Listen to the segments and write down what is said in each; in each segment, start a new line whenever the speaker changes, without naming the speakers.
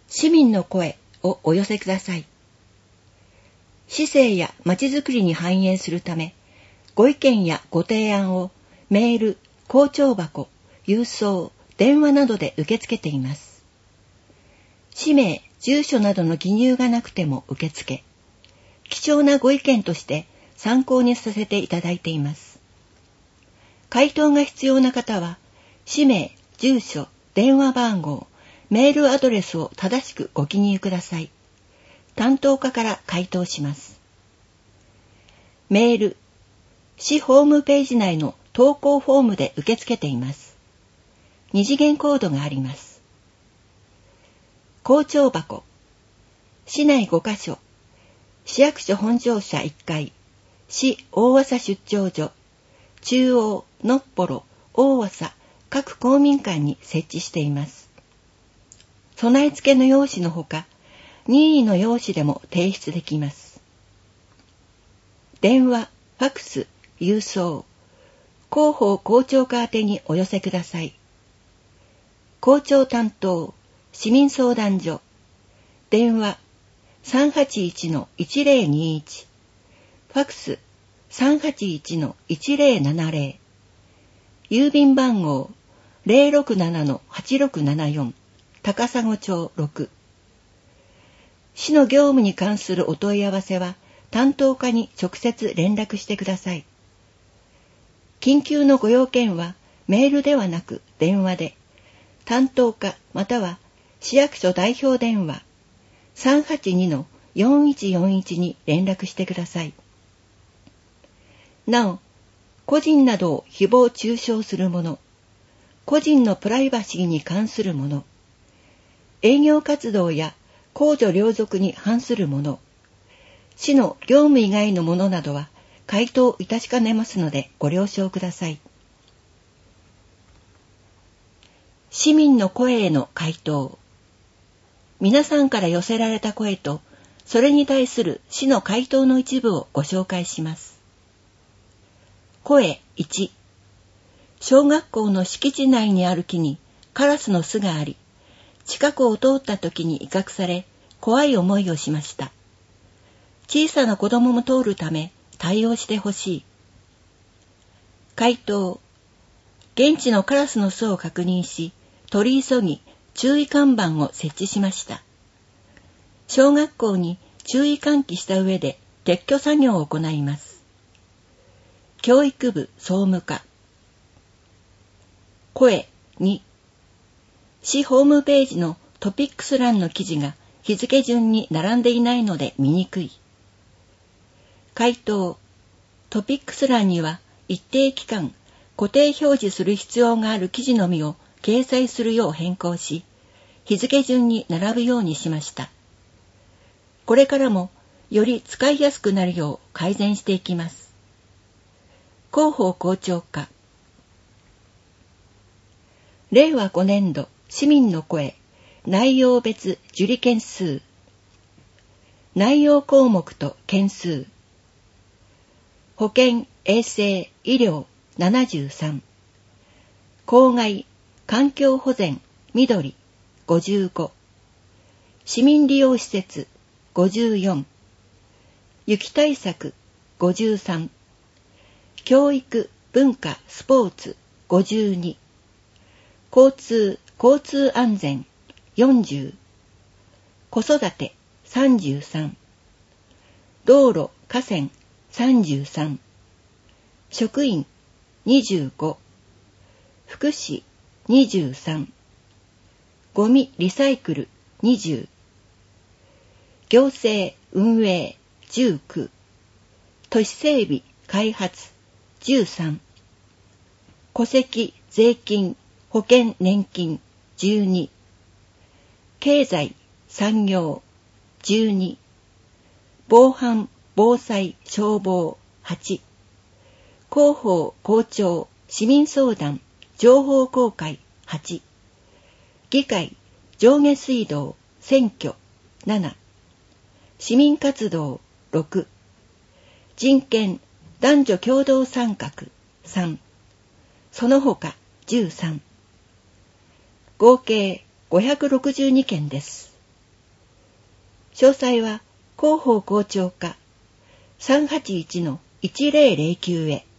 市民の声をお寄せください。市政やまちづくりに反映するため、ご意見やご提案をメール、公聴箱、郵送、電話などで受け付けています。氏名、住所などの記入がなくても受け付け、貴重なご意見として参考にさせていただいています。回答が必要な方は、氏名、住所、電話番号、メールアドレスを正しくご記入ください。担当課から回答します。メール、市ホームページ内の投稿フォームで受け付けています。2次元コードがあります。公聴箱、市内5カ所、市役所本庁舎1階、市大麻出張所、中央、のっぽろ、大麻各公民館に設置しています。備え付けの用紙のほか、任意の用紙でも提出できます。電話、ファクス、郵送、広報公聴課宛てにお寄せください。公聴担当、市民相談所、電話 381-1021、ファクス 381-1070、郵便番号 067-8674、高砂町6。市の業務に関するお問い合わせは担当課に直接連絡してください。緊急のご用件はメールではなく電話で、担当課または市役所代表電話 382-4141 に連絡してください。なお、個人などを誹謗中傷するもの、個人のプライバシーに関するもの、営業活動や公序良俗に反するもの、市の業務以外のものなどは回答いたしかねますのでご了承ください。市民の声への回答。皆さんから寄せられた声と、それに対する市の回答の一部をご紹介します。声1。小学校の敷地内にある木にカラスの巣があり、近くを通った時に威嚇され、怖い思いをしました。小さな子供も通るため対応してほしい。回答。現地のカラスの巣を確認し、取り急ぎ注意看板を設置しました。小学校に注意喚起した上で撤去作業を行います。教育部総務課。声2。市ホームページのトピックス欄の記事が日付順に並んでいないので見にくい。回答。トピックス欄には一定期間固定表示する必要がある記事のみを掲載するよう変更し、日付順に並ぶようにしました。これからもより使いやすくなるよう改善していきます。広報公聴課。令和5年度市民の声内容別受理件数。内容項目と件数。保健、衛生、医療73。公害、環境保全、緑55。市民利用施設54。雪対策53。教育、文化、スポーツ52。交通安全40。子育て33。道路、河川33。職員25。福祉23。ゴミリサイクル20。行政運営19。都市整備開発13。戸籍税金保険年金12。経済産業12。防犯防災消防8。広報公聴市民相談情報公開8。議会上下水道選挙7。市民活動6。人権男女共同参画3。その他13。合計562件です。 詳細は広報校長課 381-1009 へ。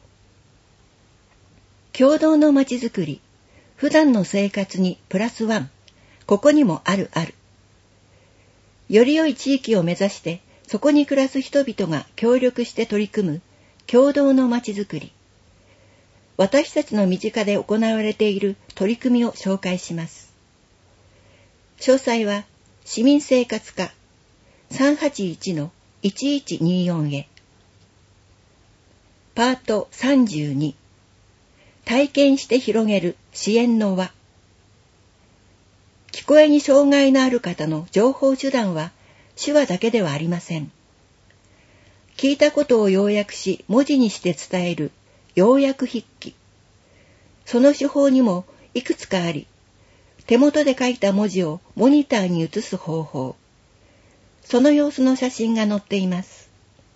共同のまちづくり、普段の生活にプラスワン、ここにもあるある。より良い地域を目指して、そこに暮らす人々が協力して取り組む共同のまちづくり。私たちの身近で行われている取り組みを紹介します。詳細は市民生活課 381-1124 へ。パート32、体験して広げる支援の輪。聞こえに障害のある方の情報手段は手話だけではありません。聞いたことを要約し文字にして伝える要約筆記。その手法にもいくつかあり、手元で書いた文字をモニターに移す方法。その様子の写真が載っています。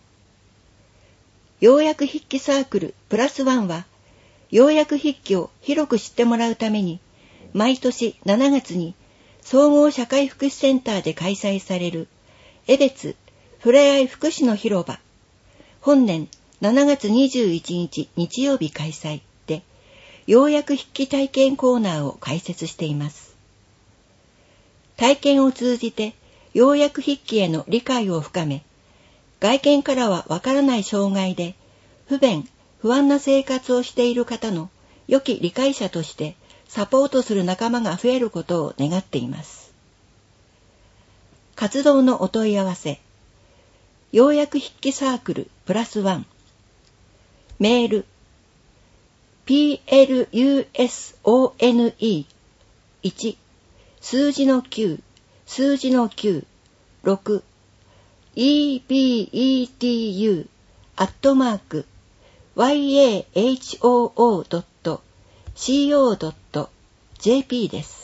要約筆記サークルプラスワンは、要約筆記を広く知ってもらうために、毎年7月に総合社会福祉センターで開催される江別ふれあい福祉の広場、本年7月21日日曜日開催で、要約筆記体験コーナーを開設しています。体験を通じて要約筆記への理解を深め、外見からはわからない障害で不便、不安な生活をしている方の良き理解者としてサポートする仲間が増えることを願っています。活動のお問い合わせ、要約筆記サークルプラスワン、メール、plusone1 数字の9数字の9 6 ebetu@yahoo.co.jp です。